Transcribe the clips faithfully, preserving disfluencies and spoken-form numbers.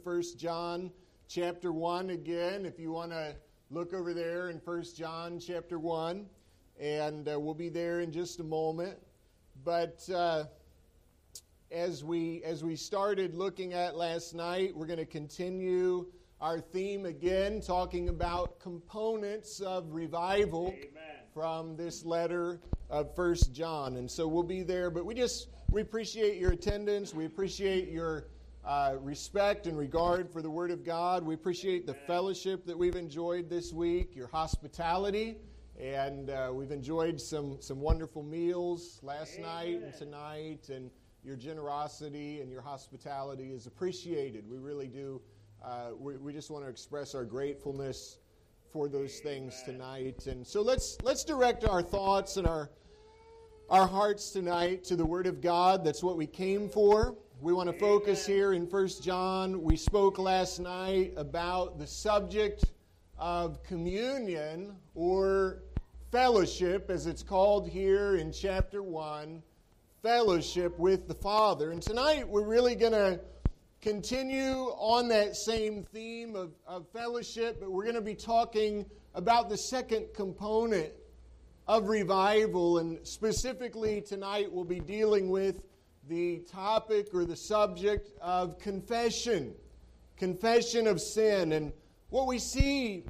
First John chapter one again, if you want to look over there in First John chapter one, and uh, we'll be there in just a moment. But uh, as we as we started looking at last night, we're going to continue our theme again, talking about components of revival. Amen. From this letter of First John. And so we'll be there, but we just we appreciate your attendance. We appreciate your Uh, respect and regard for the Word of God. We appreciate the fellowship that we've enjoyed this week, your hospitality, and uh, we've enjoyed some, some wonderful meals last Amen. night and tonight, and your generosity and your hospitality is appreciated. We really do. Uh, we, we just want to express our gratefulness for those things tonight. And so let's let's direct our thoughts and our our hearts tonight to the Word of God. That's what we came for. We want to focus here in First John. We spoke last night about the subject of communion or fellowship, as it's called here in chapter one, fellowship with the Father. And tonight we're really going to continue on that same theme of, of fellowship, but we're going to be talking about the second component of revival. And specifically tonight we'll be dealing with the topic or the subject of confession, confession of sin. And what we see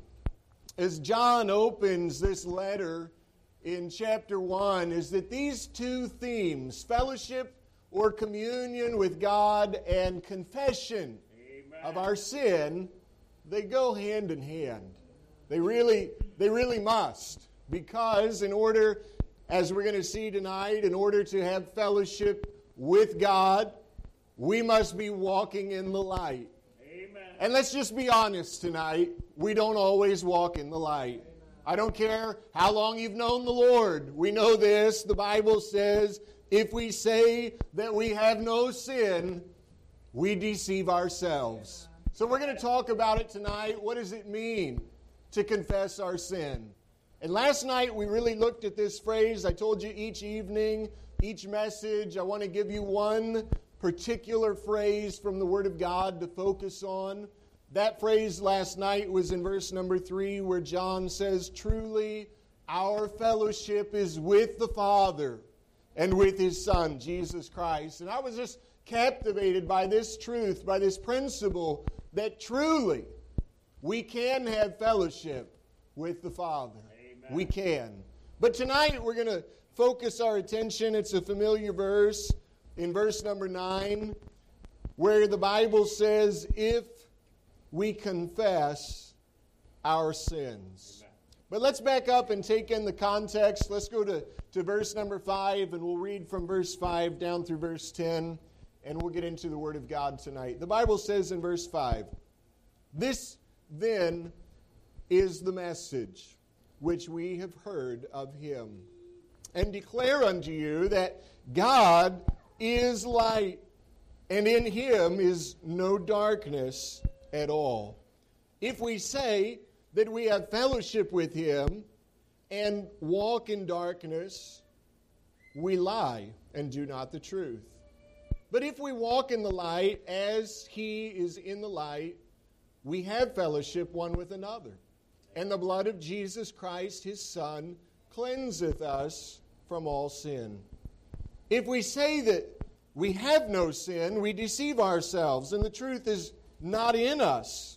as John opens this letter in chapter one is that these two themes, fellowship or communion with God and confession Amen. Of our sin, they go hand in hand. They really, they really must. Because in order, as we're going to see tonight, in order to have fellowship with God, we must be walking in the light. Amen. And let's just be honest tonight, we don't always walk in the light. Amen. I don't care how long you've known the Lord. We know this. The Bible says, if we say that we have no sin, we deceive ourselves. Amen. So we're going to talk about it tonight. What does it mean to confess our sin? And last night we really looked at this phrase. I told you each evening, each message, I want to give you one particular phrase from the Word of God to focus on. That phrase last night was in verse number three, where John says, truly our fellowship is with the Father and with His Son, Jesus Christ. And I was just captivated by this truth, by this principle, that truly we can have fellowship with the Father. Amen. We can. But tonight we're going to focus our attention. It's a familiar verse in verse number nine, where the Bible says, if we confess our sins. Amen. But let's back up and take in the context. Let's go to, to verse number five, and we'll read from verse five down through verse ten, and we'll get into the Word of God tonight. The Bible says in verse five, this then is the message which we have heard of Him, and declare unto you that God is light, and in Him is no darkness at all. If we say that we have fellowship with Him and walk in darkness, we lie and do not the truth. But if we walk in the light as He is in the light, we have fellowship one with another. And the blood of Jesus Christ, His Son, cleanseth us from all sin. If we say that we have no sin, we deceive ourselves, and the truth is not in us.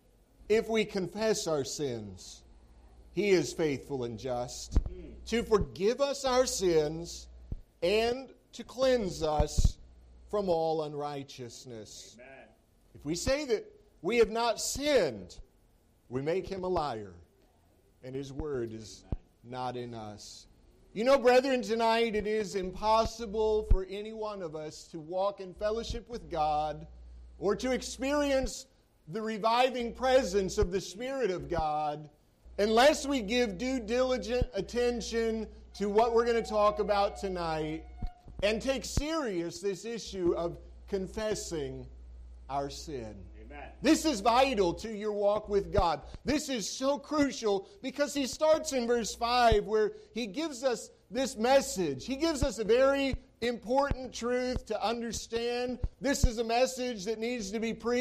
If we confess our sins, He is faithful and just to forgive us our sins and to cleanse us from all unrighteousness. Amen. If we say that we have not sinned, we make Him a liar, and His word is not in us. You know, brethren, tonight it is impossible for any one of us to walk in fellowship with God or to experience the reviving presence of the Spirit of God unless we give due diligent attention to what we're going to talk about tonight and take serious this issue of confessing our sin. This is vital to your walk with God. This is so crucial because he starts in verse five where he gives us this message. He gives us a very important truth to understand. This is a message that needs to be preached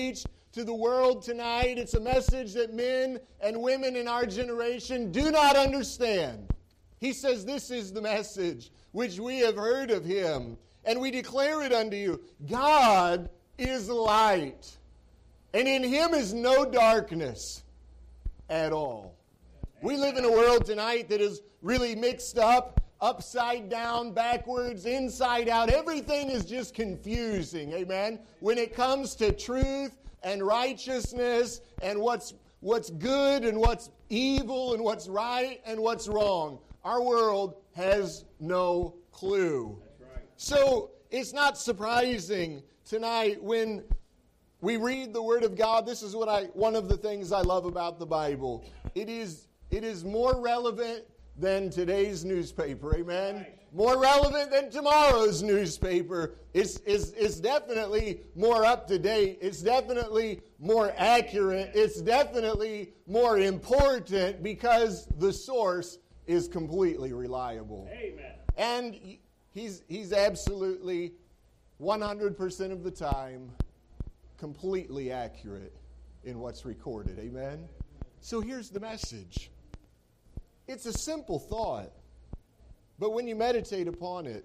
to the world tonight. It's a message that men and women in our generation do not understand. He says, this is the message which we have heard of him, and we declare it unto you. God is light, and in him is no darkness at all. We live in a world tonight that is really mixed up, upside down, backwards, inside out. Everything is just confusing, amen? When it comes to truth and righteousness and what's what's good and what's evil and what's right and what's wrong, our world has no clue. That's right. So it's not surprising tonight when we read the Word of God. This is what I one of the things I love about the Bible. It is it is more relevant than today's newspaper, amen? Right. More relevant than tomorrow's newspaper. It's, it's, it's definitely more up to date. It's definitely more accurate. It's definitely more important because the source is completely reliable. Amen. And he's, he's absolutely one hundred percent of the time completely accurate in what's recorded, amen? So here's the message. It's a simple thought, but when you meditate upon it,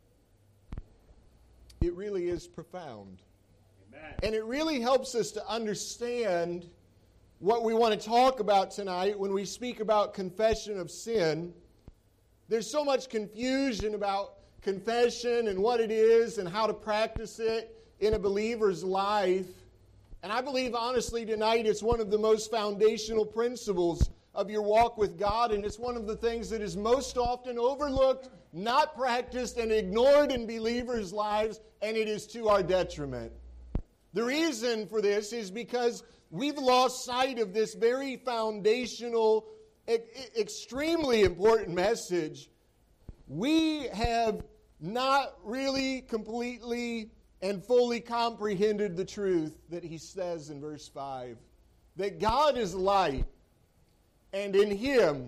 it really is profound. Amen. And it really helps us to understand what we want to talk about tonight when we speak about confession of sin. There's so much confusion about confession and what it is and how to practice it in a believer's life. And I believe, honestly, tonight it's one of the most foundational principles of your walk with God, and it's one of the things that is most often overlooked, not practiced, and ignored in believers' lives, and it is to our detriment. The reason for this is because we've lost sight of this very foundational, e- extremely important message. We have not really completely and fully comprehended the truth that he says in verse five, that God is light, and in him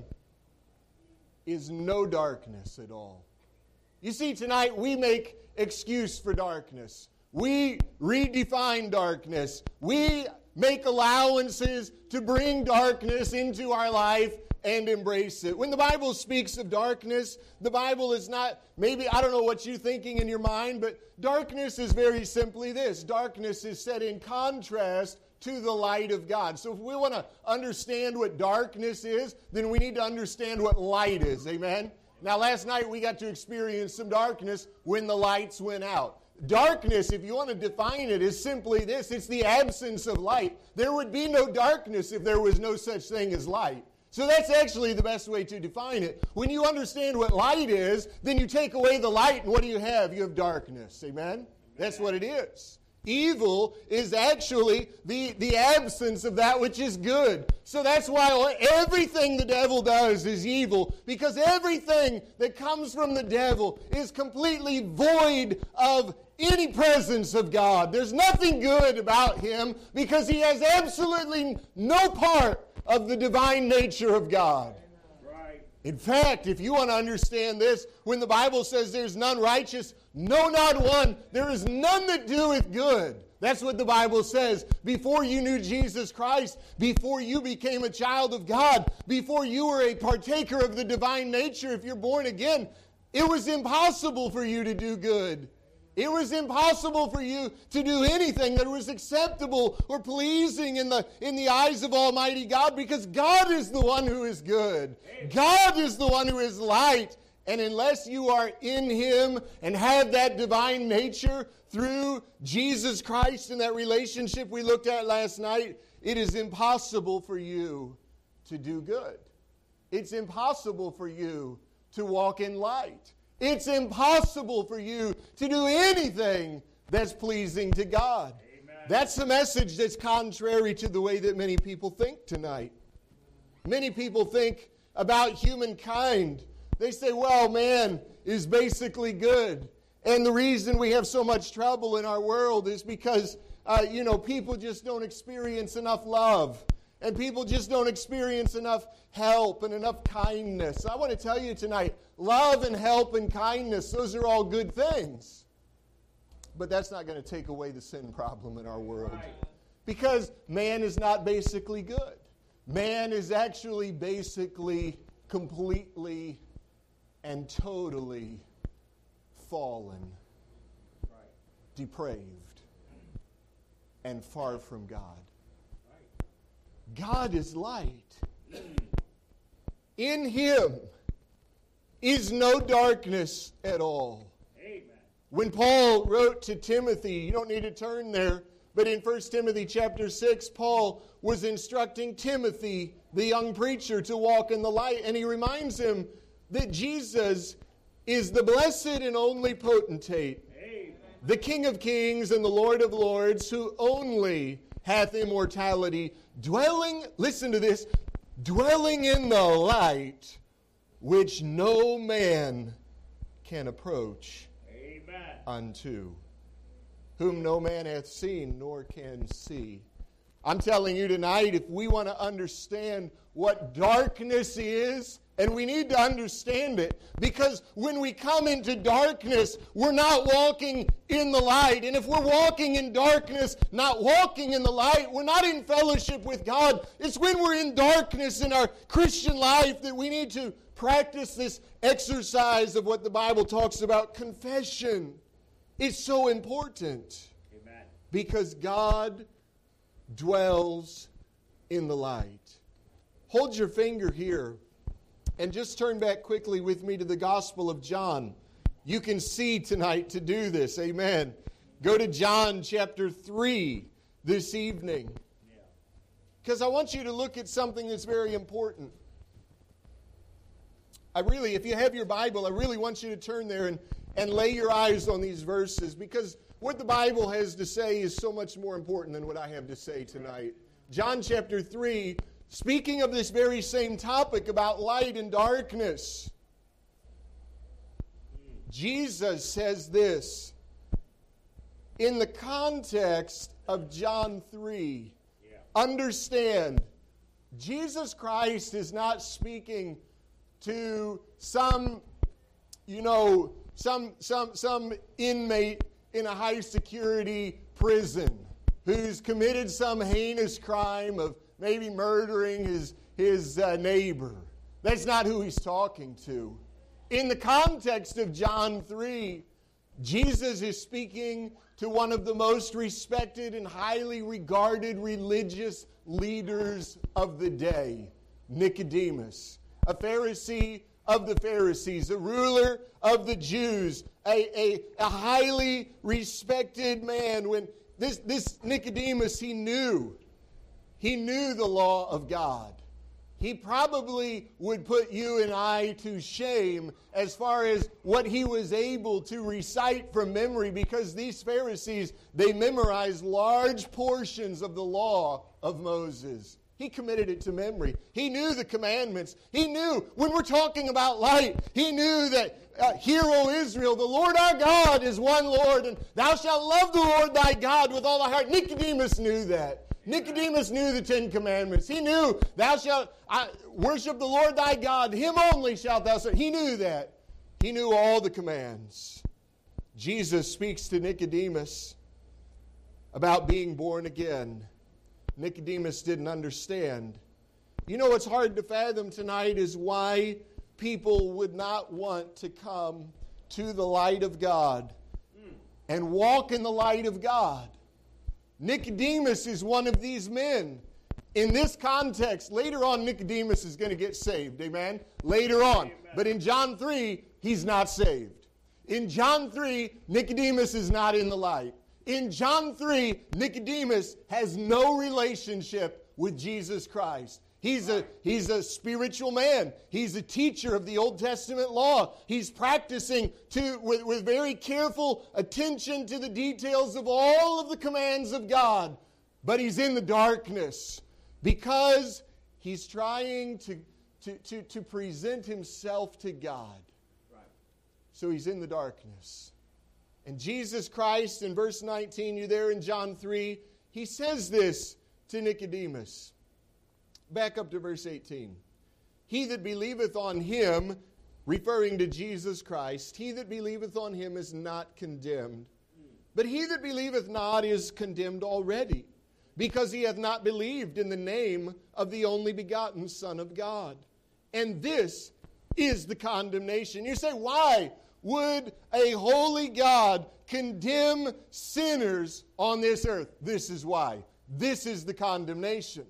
is no darkness at all. You see, tonight we make excuse for darkness. We redefine darkness. We make allowances to bring darkness into our life and embrace it. When the Bible speaks of darkness, the Bible is not, maybe, I don't know what you're thinking in your mind, but darkness is very simply this. Darkness is set in contrast to the light of God. So if we want to understand what darkness is, then we need to understand what light is. Amen? Now, last night we got to experience some darkness when the lights went out. Darkness, if you want to define it, is simply this. It's the absence of light. There would be no darkness if there was no such thing as light. So that's actually the best way to define it. When you understand what light is, then you take away the light, and what do you have? You have darkness. Amen? That's what it is. Evil is actually the, the absence of that which is good. So that's why everything the devil does is evil, because everything that comes from the devil is completely void of any presence of God. There's nothing good about him because he has absolutely no part of the divine nature of God. In fact, if you want to understand this, when the Bible says there's none righteous, no, not one, there is none that doeth good. That's what the Bible says. Before you knew Jesus Christ, before you became a child of God, before you were a partaker of the divine nature, if you're born again, it was impossible for you to do good. It was impossible for you to do anything that was acceptable or pleasing in the, in the eyes of Almighty God, because God is the one who is good. God is the one who is light. And unless you are in him and have that divine nature through Jesus Christ and that relationship we looked at last night, it is impossible for you to do good. It's impossible for you to walk in light. It's impossible for you to do anything that's pleasing to God. Amen. That's the message that's contrary to the way that many people think tonight. Many people think about humankind. They say, well, man is basically good. And the reason we have so much trouble in our world is because, uh, you know, people just don't experience enough love. And people just don't experience enough help and enough kindness. I want to tell you tonight, love and help and kindness, those are all good things. But that's not going to take away the sin problem in our world. Because man is not basically good. Man is actually basically completely and totally fallen, right, depraved, and far from God. Right. God is light. In Him is no darkness at all. Amen. When Paul wrote to Timothy, you don't need to turn there, but in First Timothy chapter six, Paul was instructing Timothy, the young preacher, to walk in the light. And he reminds him that Jesus is the blessed and only potentate, Amen, the King of kings and the Lord of lords, who only hath immortality, dwelling, listen to this, dwelling in the light, which no man can approach Amen. Unto, whom no man hath seen nor can see. I'm telling you tonight, if we want to understand what darkness is, and we need to understand it, because when we come into darkness, we're not walking in the light. And if we're walking in darkness, not walking in the light, we're not in fellowship with God. It's when we're in darkness in our Christian life that we need to practice this exercise of what the Bible talks about, confession. It's so important. Amen. Because God dwells in the light. Hold your finger here and just turn back quickly with me to the Gospel of John. You can see tonight to do this. Amen. Go to John chapter three this evening. Because I want you to look at something that's very important. I really, if you have your Bible, I really want you to turn there and, and lay your eyes on these verses, because what the Bible has to say is so much more important than what I have to say tonight. John chapter three, speaking of this very same topic about light and darkness, Jesus says this in the context of John three. Yeah. Understand, Jesus Christ is not speaking to some, you know, some some some inmate in a high security prison who's committed some heinous crime of maybe murdering his, his uh, neighbor. That's not who he's talking to. In the context of John three, Jesus is speaking to one of the most respected and highly regarded religious leaders of the day, Nicodemus, a Pharisee of the Pharisees, a ruler of the Jews, a, a, a highly respected man. When this, this Nicodemus, he knew He knew the law of God. He probably would put you and I to shame as far as what he was able to recite from memory, because these Pharisees, they memorized large portions of the law of Moses. He committed it to memory. He knew the commandments. He knew, when we're talking about light, he knew that, uh, hear, O Israel, the Lord our God is one Lord, and thou shalt love the Lord thy God with all thy heart. Nicodemus knew that. Nicodemus knew the Ten Commandments. He knew, thou shalt uh, worship the Lord thy God. Him only shalt thou serve. He knew that. He knew all the commands. Jesus speaks to Nicodemus about being born again. Nicodemus didn't understand. You know what's hard to fathom tonight is why people would not want to come to the light of God and walk in the light of God. Nicodemus is one of these men. In this context, later on, Nicodemus is going to get saved. Amen? Later on. Amen. But in John three, he's not saved. In John three, Nicodemus is not in the light. In John three, Nicodemus has no relationship with Jesus Christ. He's a, he's a spiritual man. He's a teacher of the Old Testament law. He's practicing to, with, with very careful attention to the details of all of the commands of God. But he's in the darkness because he's trying to, to, to, to present himself to God. Right. So he's in the darkness. And Jesus Christ, in verse nineteen, you there in John three, he says this to Nicodemus. Back up to verse eighteen. He that believeth on him, referring to Jesus Christ, he that believeth on him is not condemned. But he that believeth not is condemned already, because he hath not believed in the name of the only begotten Son of God. And this is the condemnation. You say, why would a holy God condemn sinners on this earth? This is why. This is the condemnation.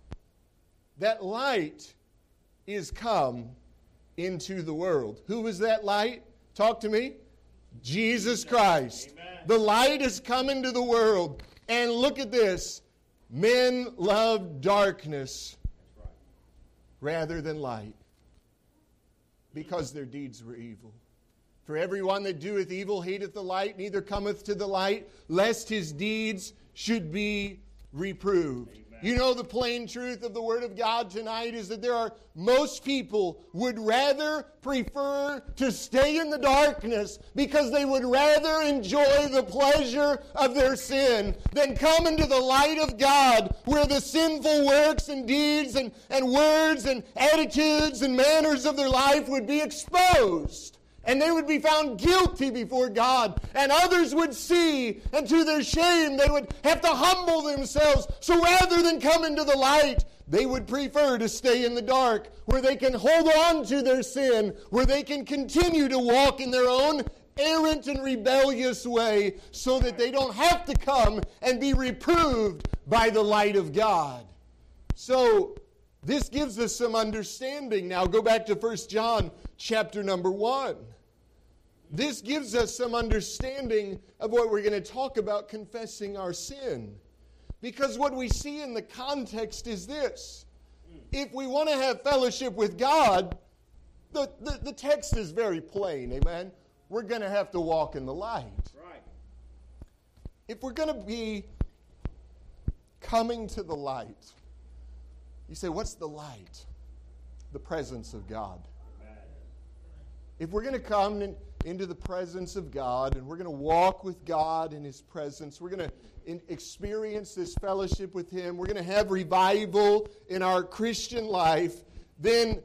That light is come into the world. Who is that light? Talk to me. Jesus Christ. Amen. The light has come into the world. And look at this. Men love darkness right. rather than light, because their deeds were evil. For everyone that doeth evil hateth the light, neither cometh to the light, lest his deeds should be reproved. Amen. You know, the plain truth of the Word of God tonight is that there are most people would rather prefer to stay in the darkness because they would rather enjoy the pleasure of their sin than come into the light of God, where the sinful works and deeds and, and words and attitudes and manners of their life would be exposed. And they would be found guilty before God. And others would see, and to their shame, they would have to humble themselves. So rather than come into the light, they would prefer to stay in the dark, where they can hold on to their sin, where they can continue to walk in their own errant and rebellious way, so that they don't have to come and be reproved by the light of God. So this gives us some understanding. Now go back to First John chapter number one. This gives us some understanding of what we're going to talk about, confessing our sin. Because what we see in the context is this. If we want to have fellowship with God, the, the, the text is very plain, amen? We're going to have to walk in the light. Right. If we're going to be coming to the light, you say, what's the light? The presence of God. Amen. If we're going to come in, into the presence of God, and we're going to walk with God in His presence, we're going to in, experience this fellowship with Him, we're going to have revival in our Christian life, then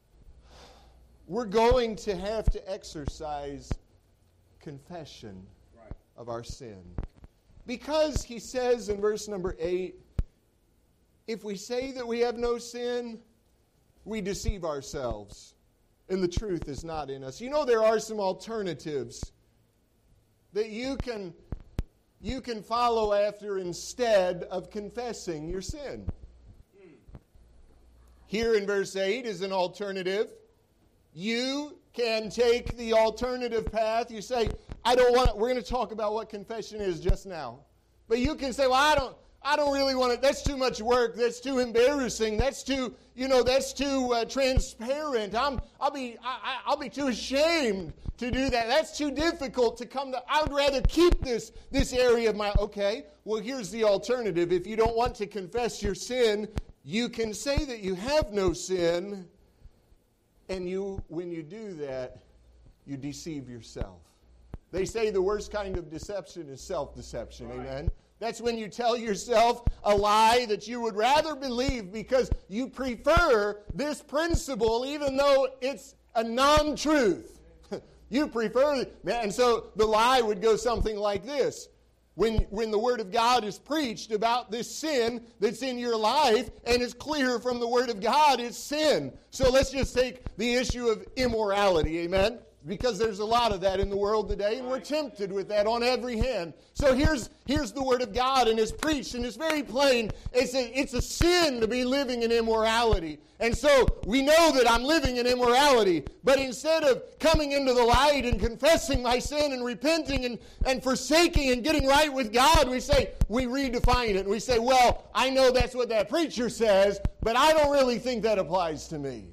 we're going to have to exercise confession right. of our sin. Because He says in verse number eight, if we say that we have no sin, we deceive ourselves, and the truth is not in us. You know, there are some alternatives that you can, you can follow after instead of confessing your sin. Here in verse eight is an alternative. You can take the alternative path. You say, I don't want, we're going to talk about what confession is just now. But you can say, well, I don't, I don't really want to, that's too much work, that's too embarrassing, that's too, you know, that's too uh, transparent. I'm, I'll be, I, I'll be too ashamed to do that. That's too difficult to come to, I would rather keep this, this area of my, okay, well, here's the alternative. If you don't want to confess your sin, you can say that you have no sin, and you, when you do that, you deceive yourself. They say the worst kind of deception is self-deception, right. Amen? That's when you tell yourself a lie that you would rather believe because you prefer this principle even though it's a non-truth. You prefer it. And so the lie would go something like this. When, when the Word of God is preached about this sin that's in your life and it's clear from the Word of God, it's sin. So let's just take the issue of immorality, amen? Because there's a lot of that in the world today, and we're tempted with that on every hand. So here's here's the Word of God, and it's preached, and it's very plain. It's a, it's a sin to be living in immorality. And so we know that I'm living in immorality, but instead of coming into the light and confessing my sin and repenting and, and forsaking and getting right with God, we say, we redefine it. We say, well, I know that's what that preacher says, but I don't really think that applies to me.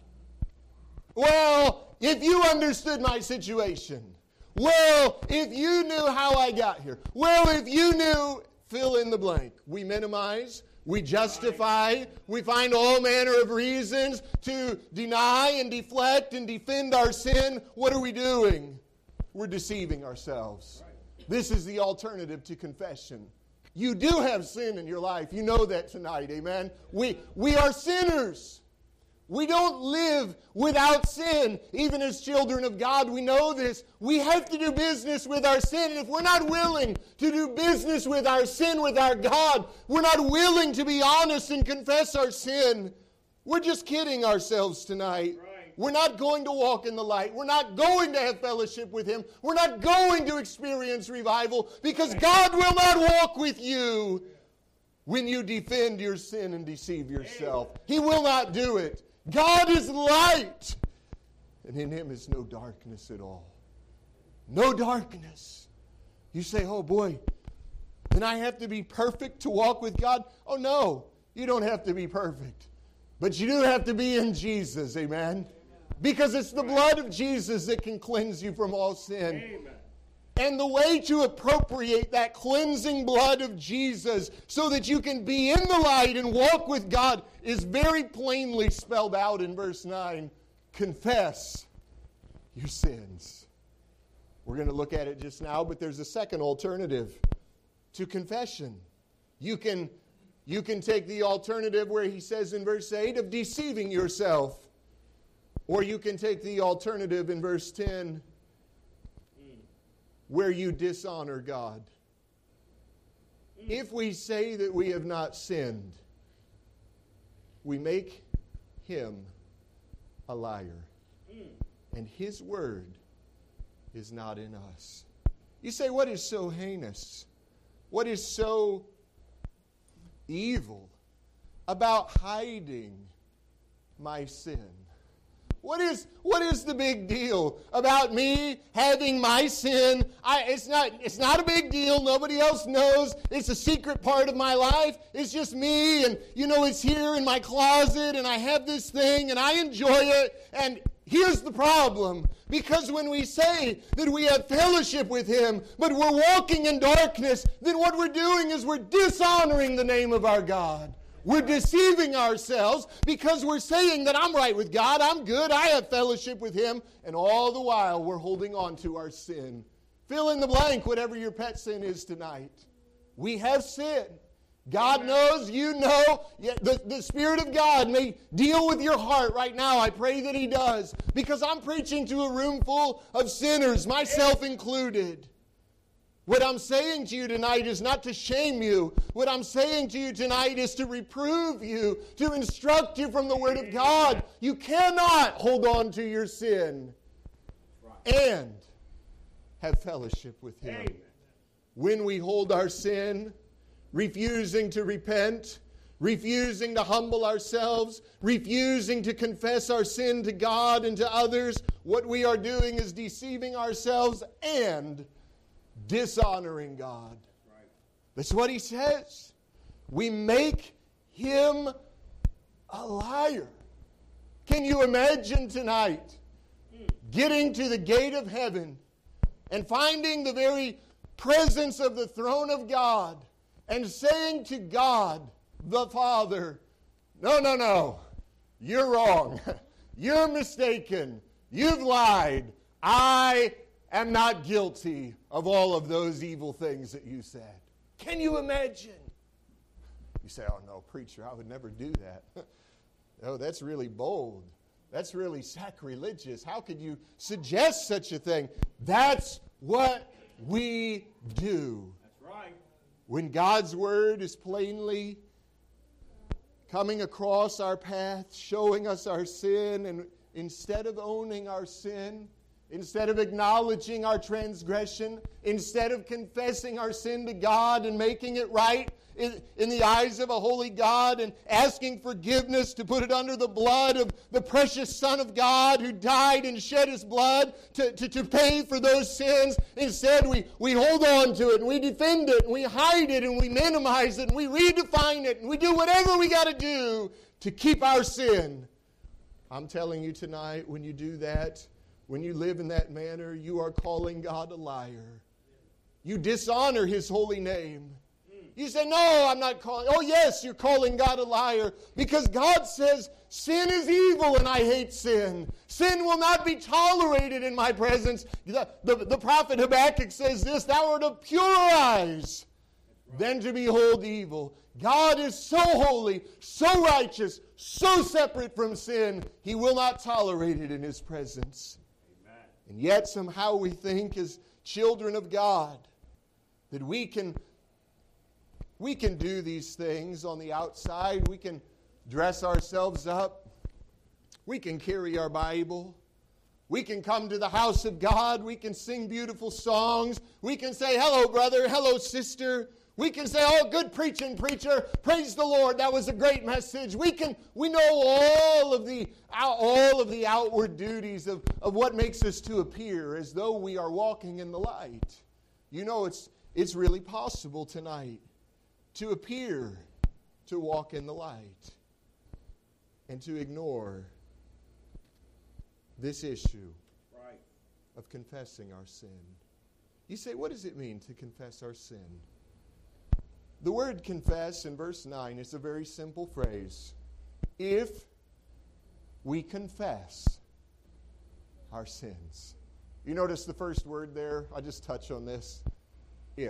Well, if you understood my situation, well, if you knew how I got here, well, if you knew, fill in the blank. We minimize, we justify, we find all manner of reasons to deny and deflect and defend our sin. What are we doing? We're deceiving ourselves. This is the alternative to confession. You do have sin in your life. You know that tonight, amen? We, we are sinners. We don't live without sin. Even as children of God, we know this. We have to do business with our sin. And if we're not willing to do business with our sin, with our God, we're not willing to be honest and confess our sin, we're just kidding ourselves tonight. Right. We're not going to walk in the light. We're not going to have fellowship with Him. We're not going to experience revival because God will not walk with you when you defend your sin and deceive yourself. He will not do it. God is light, and in Him is no darkness at all. No darkness. You say, oh boy, then I have to be perfect to walk with God? Oh no, you don't have to be perfect. But you do have to be in Jesus, amen? Because it's the blood of Jesus that can cleanse you from all sin. Amen. And the way to appropriate that cleansing blood of Jesus so that you can be in the light and walk with God is very plainly spelled out in verse nine. Confess your sins. We're going to look at it just now, but there's a second alternative to confession. You can, you can take the alternative where he says in verse eight of deceiving yourself. Or you can take the alternative in verse ten where you dishonor God. If we say that we have not sinned, we make Him a liar. And His word is not in us. You say, what is so heinous? What is so evil about hiding my sin? What is, what is the big deal about me having my sin? I, it's not, it's not a big deal. Nobody else knows. It's a secret part of my life. It's just me, and you know, it's here in my closet, and I have this thing, and I enjoy it. And here's the problem. Because when we say that we have fellowship with Him, but we're walking in darkness, then what we're doing is we're dishonoring the name of our God. We're deceiving ourselves because we're saying that I'm right with God, I'm good, I have fellowship with Him, and all the while we're holding on to our sin. Fill in the blank, whatever your pet sin is tonight. We have sin. God knows, you know. The, the Spirit of God may deal with your heart right now. I pray that He does. Because I'm preaching to a room full of sinners, myself included. What I'm saying to you tonight is not to shame you. What I'm saying to you tonight is to reprove you, to instruct you from the Word of God. You cannot hold on to your sin and have fellowship with Him. When we hold our sin, refusing to repent, refusing to humble ourselves, refusing to confess our sin to God and to others, what we are doing is deceiving ourselves and dishonoring God. Right. That's what he says. We make Him a liar. Can you imagine tonight getting to the gate of heaven and finding the very presence of the throne of God and saying to God the Father, no, no, no, you're wrong. You're mistaken. You've lied. I am not guilty of all of those evil things that you said. Can you imagine? You say, oh no, preacher, I would never do that. Oh, that's really bold. That's really sacrilegious. How could you suggest such a thing? That's what we do. That's right. When God's Word is plainly coming across our path, showing us our sin, and instead of owning our sin, instead of acknowledging our transgression, instead of confessing our sin to God and making it right in, in the eyes of a holy God and asking forgiveness to put it under the blood of the precious Son of God who died and shed His blood to, to, to pay for those sins, instead we, we hold on to it and we defend it and we hide it and we minimize it and we redefine it and we do whatever we got to do to keep our sin. I'm telling you tonight, when you do that, when you live in that manner, you are calling God a liar. You dishonor His holy name. You say, no, I'm not calling. Oh, yes, you're calling God a liar because God says sin is evil and I hate sin. Sin will not be tolerated in my presence. The, the, the prophet Habakkuk says this, thou art of purer eyes than to behold evil. God is so holy, so righteous, so separate from sin, He will not tolerate it in His presence. Amen. And yet somehow we think as children of God that we can, we can do these things on the outside. We can dress ourselves up. We can carry our Bible. We can come to the house of God. We can sing beautiful songs. We can say, hello, brother. Hello, sister. We can say, oh, good preaching, preacher. Praise the Lord. That was a great message. We can, we know all of the, all of the outward duties of, of what makes us to appear as though we are walking in the light. You know, it's, it's really possible tonight to appear to walk in the light and to ignore this issue right. of confessing our sin. You say, what does it mean to confess our sin? The word confess in verse nine is a very simple phrase. If we confess our sins. You notice the first word there? I'll just touch on this. If.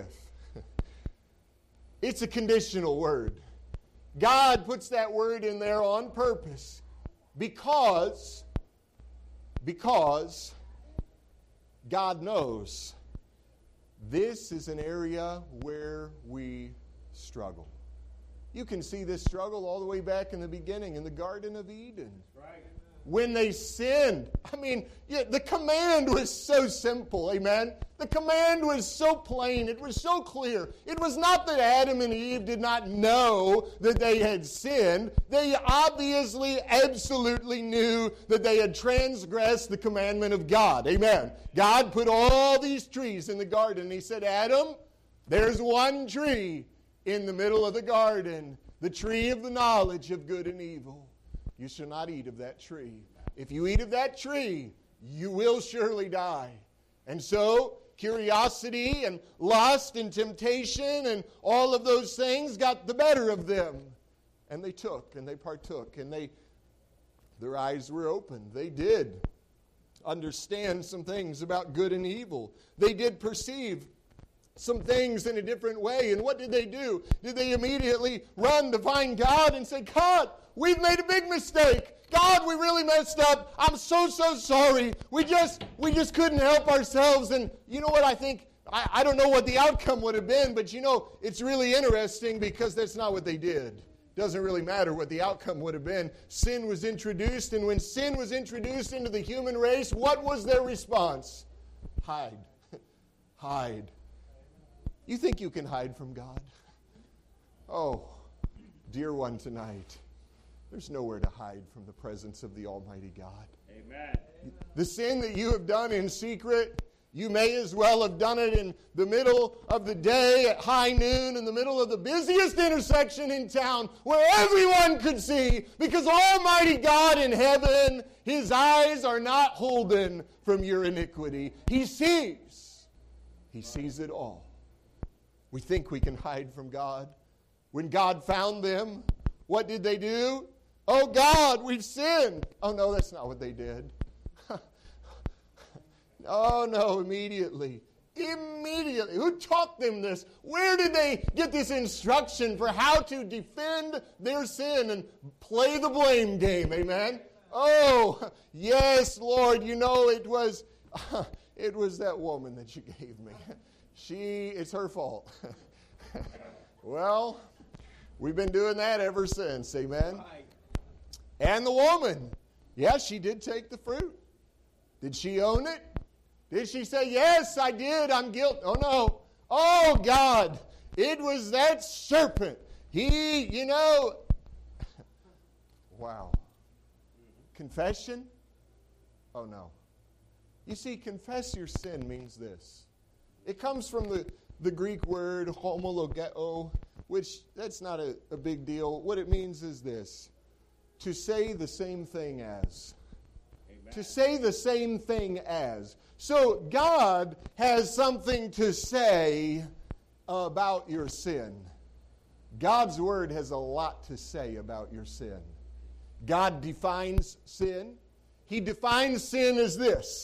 It's a conditional word. God puts that word in there on purpose because, because God knows this is an area where we struggle. You can see this struggle all the way back in the beginning in the Garden of Eden. Right. When they sinned. I mean, yeah, the command was so simple, amen? The command was so plain. It was so clear. It was not that Adam and Eve did not know that they had sinned. They obviously, absolutely knew that they had transgressed the commandment of God, amen? God put all these trees in the garden, and He said, Adam, there's one tree in the middle of the garden, the tree of the knowledge of good and evil. You shall not eat of that tree. If you eat of that tree, you will surely die. And so, curiosity and lust and temptation and all of those things got the better of them. And they took and they partook and they, their eyes were opened. They did understand some things about good and evil. They did perceive some things in a different way. And what did they do? Did they immediately run to find God and say, God, we've made a big mistake. God, we really messed up. I'm so, so sorry. We just we just couldn't help ourselves. And you know what I think? I, I don't know what the outcome would have been, but you know, it's really interesting because that's not what they did. Doesn't really matter what the outcome would have been. Sin was introduced, and when sin was introduced into the human race, what was their response? Hide. Hide. You think you can hide from God? Oh, dear one tonight, there's nowhere to hide from the presence of the Almighty God. Amen. The sin that you have done in secret, you may as well have done it in the middle of the day at high noon, in the middle of the busiest intersection in town, where everyone could see, because Almighty God in heaven, His eyes are not holden from your iniquity. He sees. He sees it all. We think we can hide from God. When God found them, what did they do? Oh God, we've sinned. Oh no, that's not what they did. Oh no, immediately. Immediately. Who taught them this? Where did they get this instruction for how to defend their sin and play the blame game? Amen? Oh, yes, Lord, you know it was, it was that woman that you gave me. She, it's her fault. Well, we've been doing that ever since, amen? And the woman, yes, she did take the fruit. Did she own it? Did she say, yes, I did, I'm guilty? Oh, no. Oh, God, it was that serpent. He, you know, wow. Confession? Oh, no. You see, confess your sin means this. It comes from the, the Greek word homologeo, which that's not a, a big deal. What it means is this: to say the same thing as. Amen. To say the same thing as. So God has something to say about your sin. God's word has a lot to say about your sin. God defines sin. He defines sin as this.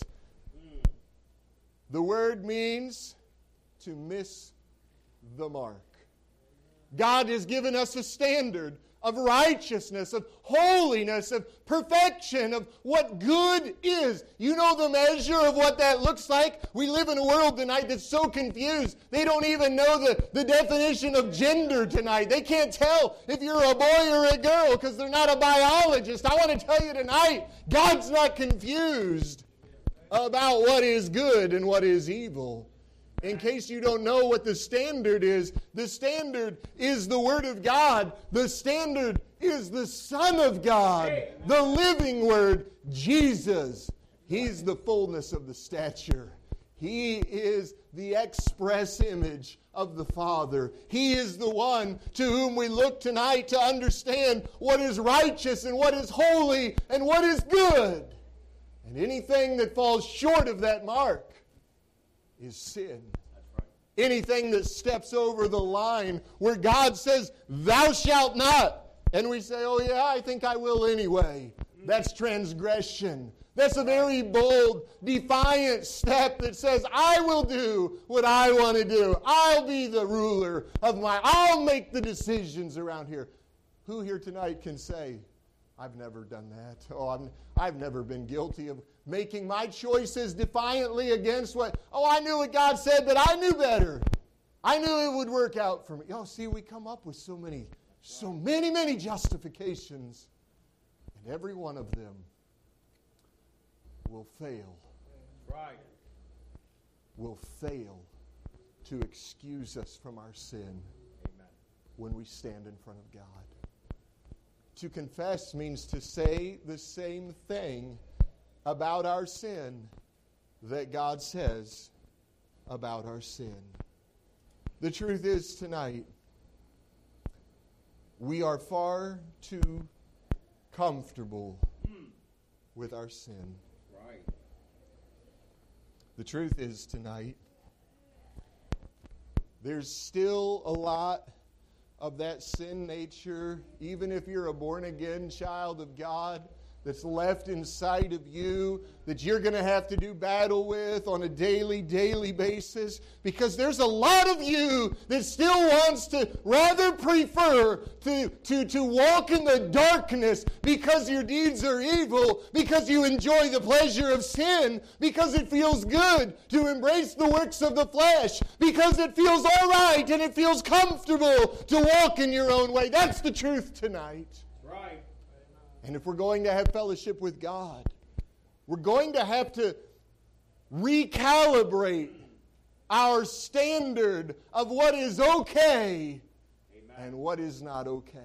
The word means to miss the mark. God has given us a standard of righteousness, of holiness, of perfection, of what good is. You know the measure of what that looks like? We live in a world tonight that's so confused. They don't even know the, the definition of gender tonight. They can't tell if you're a boy or a girl because they're not a biologist. I want to tell you tonight, God's not confused about what is good and what is evil. In case you don't know what the standard is, the standard is the Word of God. The standard is the Son of God, the living Word, Jesus. He's the fullness of the stature. He is the express image of the Father. He is the one to whom we look tonight to understand what is righteous and what is holy and what is good. And anything that falls short of that mark is sin. Anything that steps over the line where God says, thou shalt not, and we say, oh yeah, I think I will anyway. That's transgression. That's a very bold, defiant step that says, I will do what I want to do. I'll be the ruler of my, I'll make the decisions around here. Who here tonight can say, I've never done that. Oh, I'm, I've never been guilty of making my choices defiantly against what, oh, I knew what God said, but I knew better. I knew it would work out for me. Oh, see, we come up with so many, so many, many justifications, and every one of them will fail. Right. Will fail to excuse us from our sin. Amen. When we stand in front of God. To confess means to say the same thing about our sin that God says about our sin. The truth is tonight, we are far too comfortable mm. with our sin. Right. The truth is tonight, there's still a lot of that sin nature, even if you're a born-again child of God, that's left inside of you, that you're going to have to do battle with on a daily, daily basis, because there's a lot of you that still wants to rather prefer to, to, to walk in the darkness because your deeds are evil, because you enjoy the pleasure of sin, because it feels good to embrace the works of the flesh, because it feels all right and it feels comfortable to walk in your own way. That's the truth tonight. Right. And if we're going to have fellowship with God, we're going to have to recalibrate our standard of what is okay Amen. And what is not okay.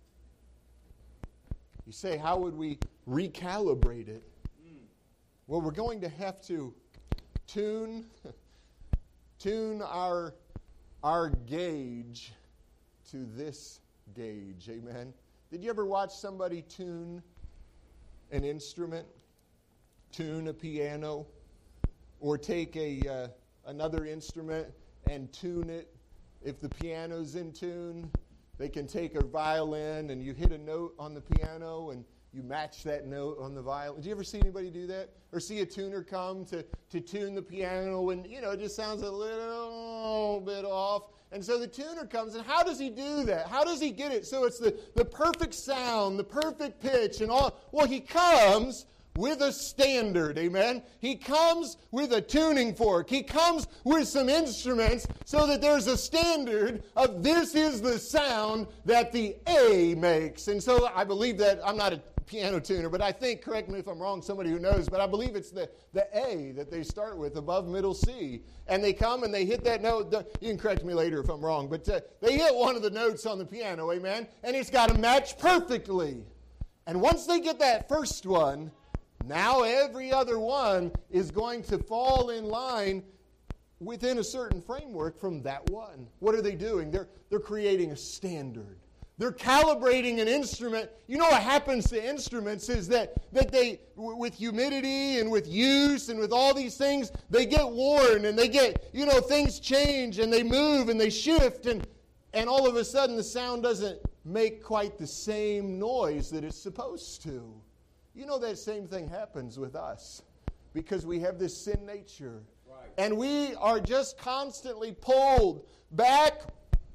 You say, how would we recalibrate it? Mm. Well, we're going to have to tune, tune our, our gauge to this gauge. Amen. Did you ever watch somebody tune an instrument, tune a piano, or take a uh, another instrument and tune it? If the piano's in tune, they can take a violin and you hit a note on the piano and you match that note on the violin. Did you ever see anybody do that? Or see a tuner come to, to tune the piano and, you know, it just sounds a little bit off. And so the tuner comes, and how does he do that? How does he get it so it's the, the perfect sound, the perfect pitch, and all? Well, he comes with a standard, amen? He comes with a tuning fork. He comes with some instruments so that there's a standard of this is the sound that the A makes. And so I believe that, I'm not a piano tuner, but I think, correct me if I'm wrong, somebody who knows, but I believe it's the, the A that they start with above middle C. And they come and they hit that note. You can correct me later if I'm wrong, but uh, they hit one of the notes on the piano, amen? And it's got to match perfectly. And once they get that first one, now every other one is going to fall in line within a certain framework from that one. What are they doing? They're, they're creating a standard. They're calibrating an instrument. You know what happens to instruments is that, that they, w- with humidity and with use and with all these things, they get worn and they get, you know, things change and they move and they shift and, and all of a sudden the sound doesn't make quite the same noise that it's supposed to. You know that same thing happens with us because we have this sin nature. Right. And we are just constantly pulled back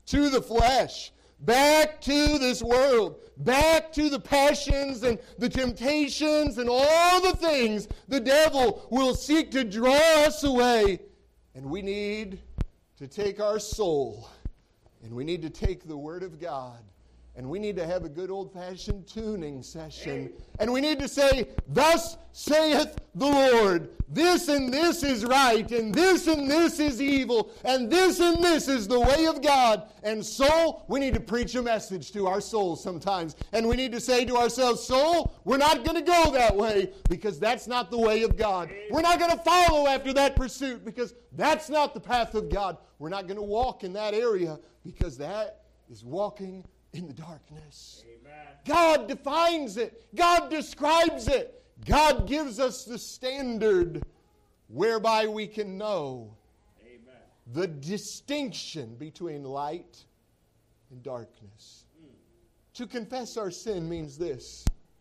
to the flesh, back to this world, back to the passions and the temptations and all the things the devil will seek to draw us away. And we need to take our soul, and we need to take the Word of God, and we need to have a good old-fashioned tuning session. And we need to say, thus saith the Lord, this and this is right, and this and this is evil, and this and this is the way of God. And soul, we need to preach a message to our souls sometimes. And we need to say to ourselves, soul, we're not going to go that way because that's not the way of God. We're not going to follow after that pursuit because that's not the path of God. We're not going to walk in that area because that is walking in the darkness. Amen. God defines it. God describes it. God gives us the standard whereby we can know Amen. The distinction between light and darkness. Mm. To confess our sin means this.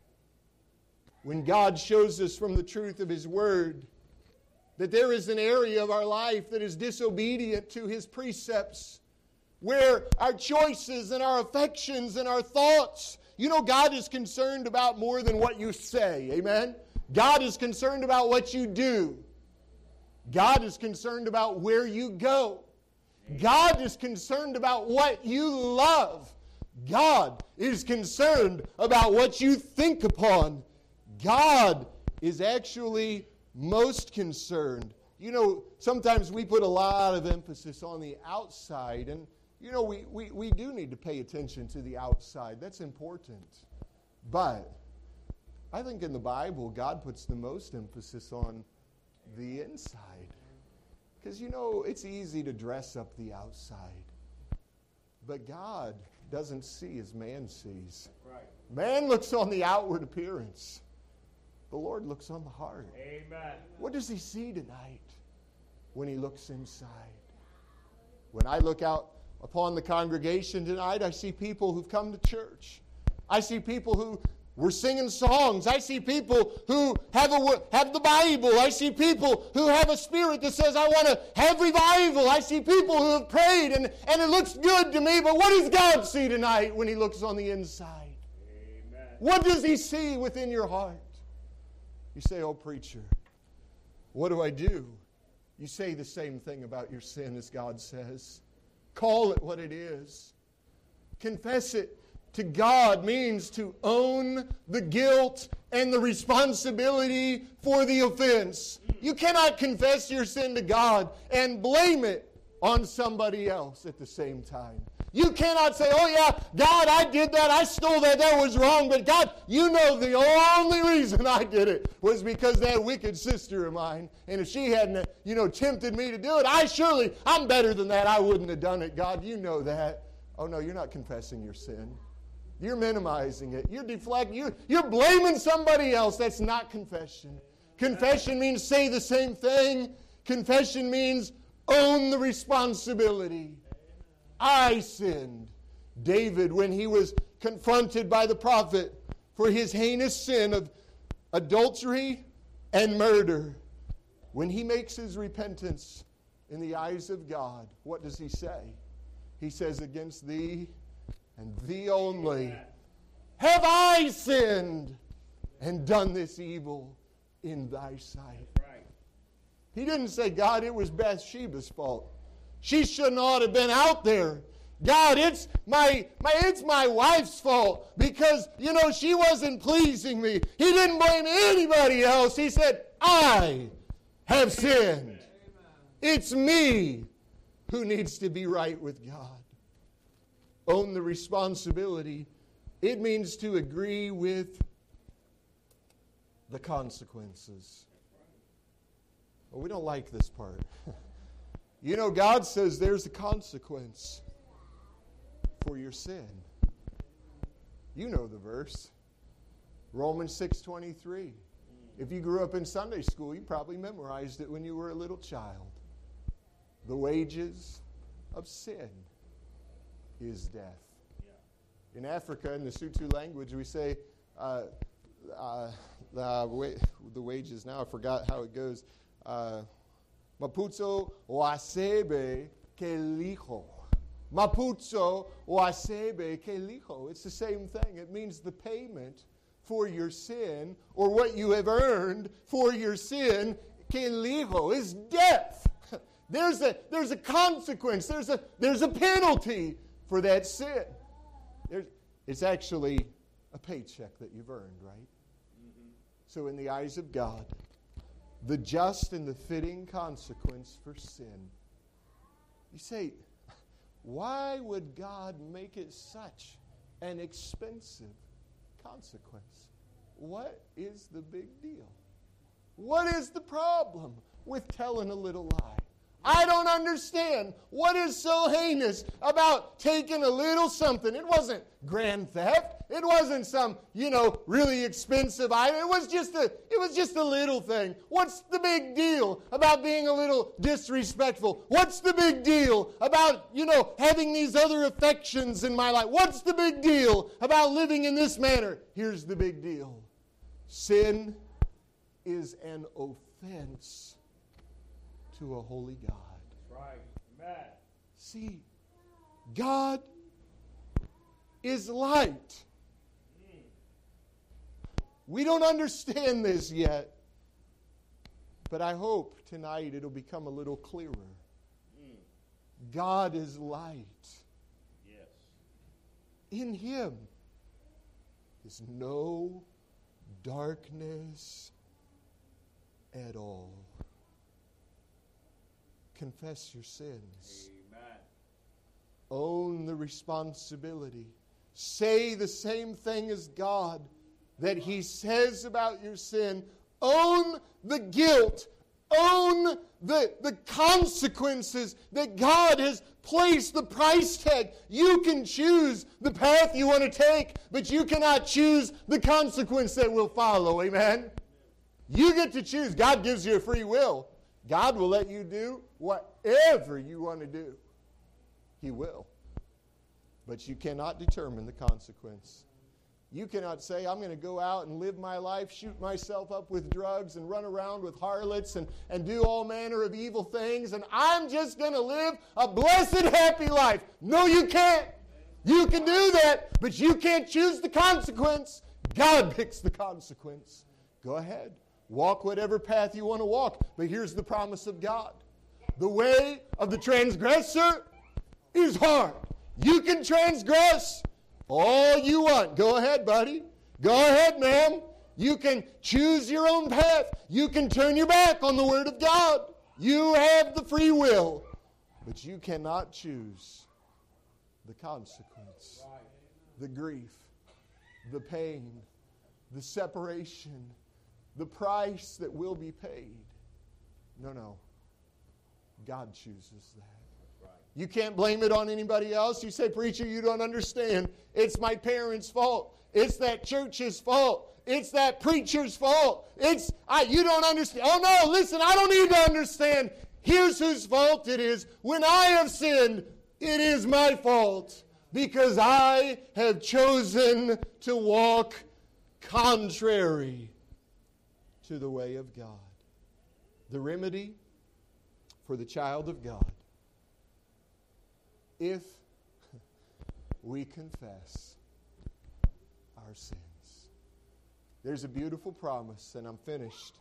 When God shows us from the truth of His Word that there is an area of our life that is disobedient to His precepts, where our choices and our affections and our thoughts, you know, God is concerned about more than what you say. Amen? God is concerned about what you do. God is concerned about where you go. God is concerned about what you love. God is concerned about what you think upon. God is actually most concerned. You know, sometimes we put a lot of emphasis on the outside, and you know, we, we, we do need to pay attention to the outside. That's important. But I think in the Bible, God puts the most emphasis on the inside. Because, you know, it's easy to dress up the outside. But God doesn't see as man sees. Right. Man looks on the outward appearance. The Lord looks on the heart. Amen. What does He see tonight when He looks inside? When I look out upon the congregation tonight, I see people who've come to church. I see people who were singing songs. I see people who have a have the Bible. I see people who have a spirit that says, I want to have revival. I see people who have prayed, and, and it looks good to me. But what does God see tonight when He looks on the inside? Amen. What does He see within your heart? You say, oh, preacher, what do I do? You say the same thing about your sin as God says. Call it what it is. Confess it to God means to own the guilt and the responsibility for the offense. You cannot confess your sin to God and blame it on somebody else at the same time. You cannot say, oh yeah, God, I did that, I stole that, that was wrong, but God, you know the only reason I did it was because that wicked sister of mine, and if she hadn't, you know, tempted me to do it, I surely, I'm better than that, I wouldn't have done it, God, you know that. Oh no, you're not confessing your sin. You're minimizing it. You're deflecting, you're, you're blaming somebody else. That's not confession. Confession means say the same thing. Confession means own the responsibility. I sinned. David, when he was confronted by the prophet for his heinous sin of adultery and murder, when he makes his repentance in the eyes of God, what does he say? He says, against thee and thee only have I sinned and done this evil in thy sight. He didn't say, God, it was Bathsheba's fault. She should not have been out there. God, it's my, my it's my wife's fault because, you know, she wasn't pleasing me. He didn't blame anybody else. He said, I have sinned. It's me who needs to be right with God. Own the responsibility. It means to agree with the consequences. Well, we don't like this part. You know, God says there's a consequence for your sin. You know the verse. Romans six twenty-three. If you grew up in Sunday school, you probably memorized it when you were a little child. The wages of sin is death. In Africa, in the Sotho language, we say, uh, uh, the, wa- the wages now, I forgot how it goes. Uh, Maputso wasebe kelicho. Maputso o asebe que lijo. It's the same thing. It means the payment for your sin, or what you have earned for your sin, que lijo, is death. There's a, there's a consequence. There's a, there's a penalty for that sin. There's, it's actually a paycheck that you've earned, right? Mm-hmm. So in the eyes of God, the just and the fitting consequence for sin. You say, why would God make it such an expensive consequence? What is the big deal? What is the problem with telling a little lie? I don't understand what is so heinous about taking a little something. It wasn't grand theft. It wasn't some, you know, really expensive item. It was just a, it was just a little thing. What's the big deal about being a little disrespectful? What's the big deal about, you know, having these other affections in my life? What's the big deal about living in this manner? Here's the big deal. Sin is an offense to a holy God. That's right. Amen. See, God is light. We don't understand this yet, but I hope tonight it'll become a little clearer. Mm. God is light. Yes. In Him is no darkness at all. Confess your sins. Amen. Own the responsibility. Say the same thing as God that He says about your sin. Own the guilt. Own the, the consequences that God has placed the price tag. You can choose the path you want to take, but you cannot choose the consequence that will follow. Amen? You get to choose. God gives you a free will. God will let you do whatever you want to do. He will. But you cannot determine the consequence. You cannot say, I'm going to go out and live my life, shoot myself up with drugs, and run around with harlots, and, and do all manner of evil things, and I'm just going to live a blessed, happy life. No, you can't. You can do that, but you can't choose the consequence. God picks the consequence. Go ahead. Walk whatever path you want to walk. But here's the promise of God. The way of the transgressor is hard. You can transgress all you want. Go ahead, buddy. Go ahead, ma'am. You can choose your own path. You can turn your back on the Word of God. You have the free will. But you cannot choose the consequence, the grief, the pain, the separation, the price that will be paid. No, no. God chooses that. You can't blame it on anybody else. You say, preacher, you don't understand. It's my parents' fault. It's that church's fault. It's that preacher's fault. It's, I, you don't understand. Oh, no, listen, I don't need to understand. Here's whose fault it is. When I have sinned, it is my fault because I have chosen to walk contrary to the way of God. The remedy for the child of God, if we confess our sins. There's a beautiful promise, and I'm finished.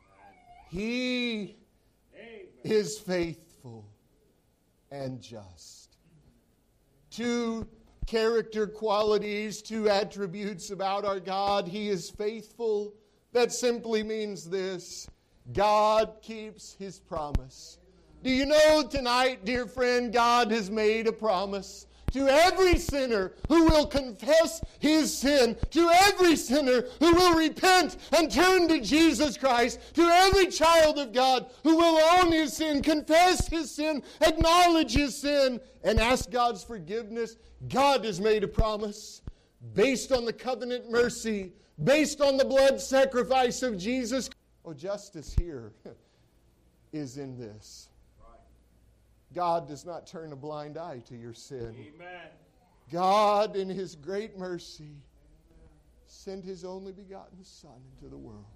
He Amen. Is faithful and just. Two character qualities, two attributes about our God. He is faithful. That simply means this: God keeps His promise. Do you know tonight, dear friend, God has made a promise to every sinner who will confess his sin, to every sinner who will repent and turn to Jesus Christ, to every child of God who will own his sin, confess his sin, acknowledge his sin, and ask God's forgiveness. God has made a promise based on the covenant mercy, based on the blood sacrifice of Jesus. Oh, justice here is in this. God does not turn a blind eye to your sin. Amen. God, in His great mercy, sent His only begotten Son into the world.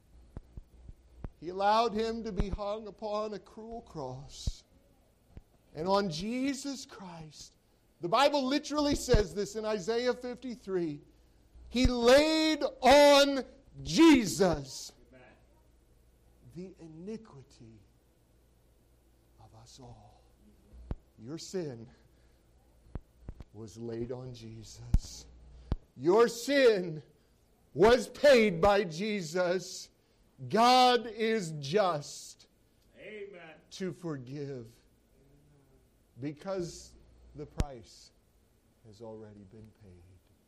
He allowed Him to be hung upon a cruel cross. and on Jesus Christ. The Bible literally says this in Isaiah fifty-three. He laid on Jesus Amen. the iniquity of us all. Your sin was laid on Jesus. Your sin was paid by Jesus. God is just Amen. to forgive because the price has already been paid.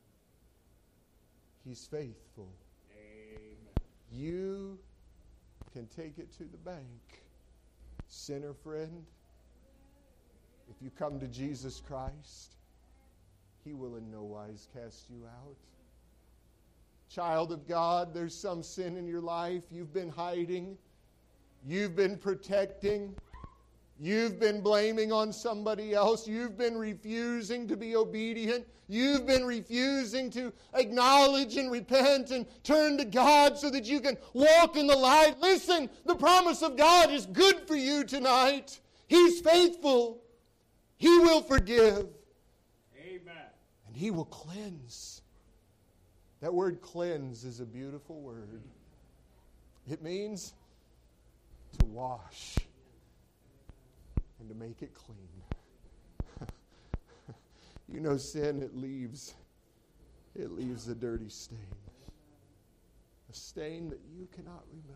He's faithful. Amen. You can take it to the bank. Sinner friend, if you come to Jesus Christ, He will in no wise cast you out. Child of God, there's some sin in your life you've been hiding, you've been protecting, you've been blaming on somebody else, you've been refusing to be obedient, you've been refusing to acknowledge and repent and turn to God so that you can walk in the light. Listen, the promise of God is good for you tonight. He's faithful. He will forgive. Amen. And He will cleanse. That word cleanse is a beautiful word. It means to wash and to make it clean. You know, sin, it leaves, it leaves a dirty stain. A stain that you cannot remove.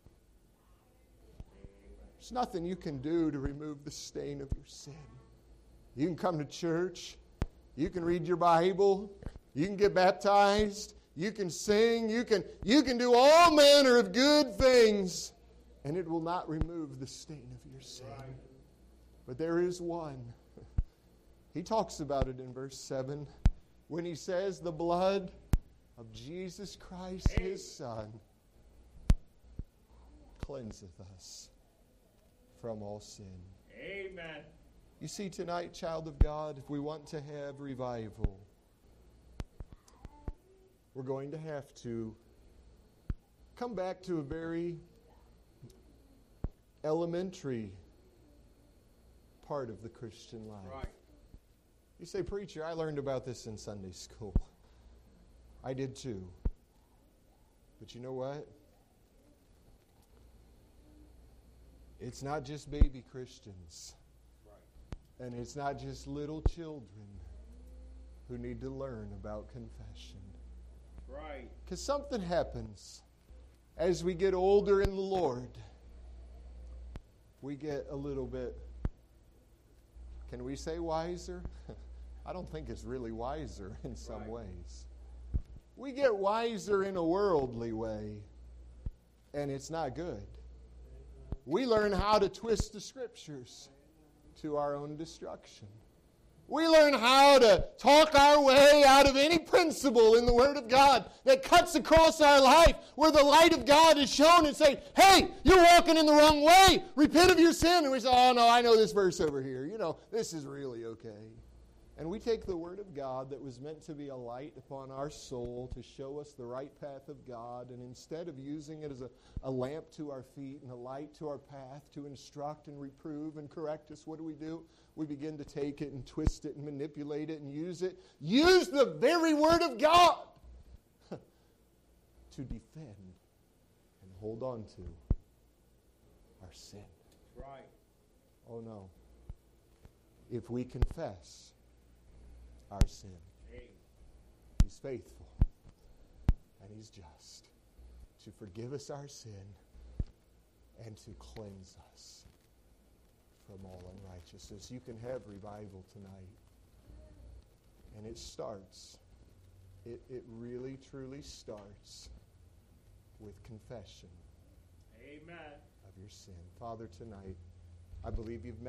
There's nothing you can do to remove the stain of your sin. You can come to church. You can read your Bible. You can get baptized. You can sing. You can, you can do all manner of good things. And it will not remove the stain of your sin. Right. But there is one. He talks about it in verse seven when he says, the blood of Jesus Christ, His Son, cleanseth us from all sin. Amen. You see, tonight, child of God, if we want to have revival, we're going to have to come back to a very elementary part of the Christian life. Right. You say, preacher, I learned about this in Sunday school. I did too. But you know what? It's not just baby Christians. And it's not just little children who need to learn about confession. Right. Because something happens as we get older in the Lord. We get a little bit, can we say wiser? I don't think it's really wiser in some Right. ways. We get wiser in a worldly way, and it's not good. We learn how to twist the Scriptures to our own destruction. We learn how to talk our way out of any principle in the Word of God that cuts across our life where the light of God is shown and say, hey, you're walking in the wrong way. Repent of your sin. And we say, oh, no, I know this verse over here. You know, this is really okay. And we take the Word of God that was meant to be a light upon our soul to show us the right path of God, and instead of using it as a, a lamp to our feet and a light to our path to instruct and reprove and correct us, what do we do? We begin to take it and twist it and manipulate it and use it. Use the very Word of God to defend and hold on to our sin. Right. Oh no. If we confess our sin, Hey. He's faithful and He's just to forgive us our sin and to cleanse us from all unrighteousness. You can have revival tonight. And it starts, it, it really truly starts with confession Amen. of your sin. Father, tonight, I believe you've met